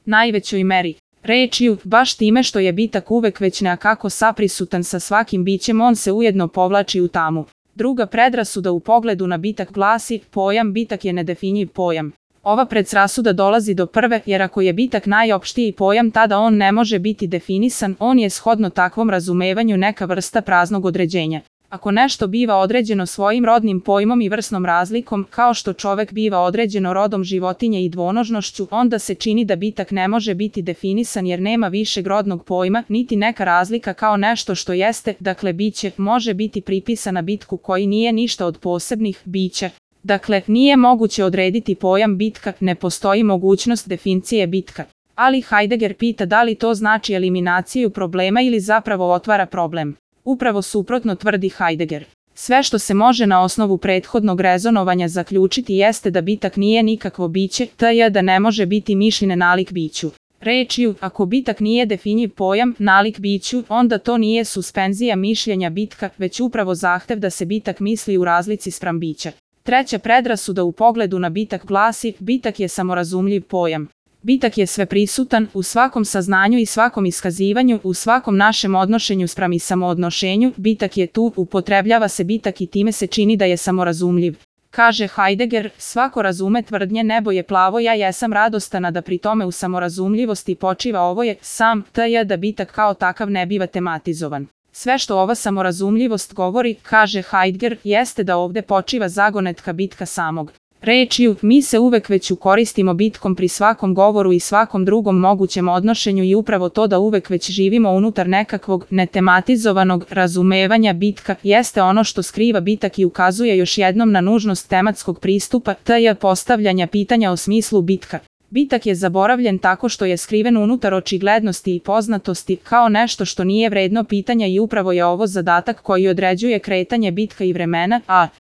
najvećoj meri. Rečju, baš time što je bitak uvek već nekako saprisutan sa svakim bićem, on se ujedno povlači u tamu. Druga predrasuda u pogledu na bitak glasi, pojam bitak je nedefinjiv pojam. Ova predrasuda dolazi do prve, jer ako je bitak najopštiji pojam, tada on ne može biti definisan, on je shodno takvom razumevanju neka vrsta praznog određenja. Ako nešto biva određeno svojim rodnim pojmom i vrsnom razlikom, kao što čovek biva određeno rodom životinje i dvonožnošću, onda se čini da bitak ne može biti definisan jer nema višeg rodnog pojma, niti neka razlika kao nešto što jeste, dakle biće, može biti pripisana bitku koji nije ništa od posebnih bića. Dakle, nije moguće odrediti pojam bitka, ne postoji mogućnost definicije bitka. Ali Heidegger pita da li to znači eliminaciju problema ili zapravo otvara problem. Upravo suprotno, tvrdi Heidegger. Sve što se može na osnovu prethodnog rezonovanja zaključiti jeste da bitak nije nikakvo biće, t.j. da ne može biti mišljen nalik biću. Rečju, ako bitak nije definjiv pojam, nalik biću, onda to nije suspenzija mišljenja bitka, već upravo zahtev da se bitak misli u razlici spram bića. Treća predrasuda u pogledu na bitak glasi, bitak je samorazumljiv pojam. Bitak je sveprisutan, u svakom saznanju i svakom iskazivanju, u svakom našem odnošenju spram i samoodnošenju, bitak je tu, upotrebljava se bitak i time se čini da je samorazumljiv. Kaže Heidegger, svako razume tvrdnje nebo je plavo, ja jesam radostana da pri tome u samorazumljivosti počiva ovo je sam, t.j. da bitak kao takav ne biva tematizovan. Sve što ova samorazumljivost govori, kaže Heidegger, jeste da ovde počiva zagonetka bitka samog. Rečju, mi se uvek već koristimo bitkom pri svakom govoru i svakom drugom mogućem odnošenju i upravo to da uvek već živimo unutar nekakvog netematizovanog razumevanja bitka jeste ono što skriva bitak i ukazuje još jednom na nužnost tematskog pristupa, t.j. postavljanja pitanja o smislu bitka. Bitak je zaboravljen tako što je skriven unutar očiglednosti i poznatosti kao nešto što nije vredno pitanja i upravo je ovo zadatak koji određuje kretanje bitka i vremena, a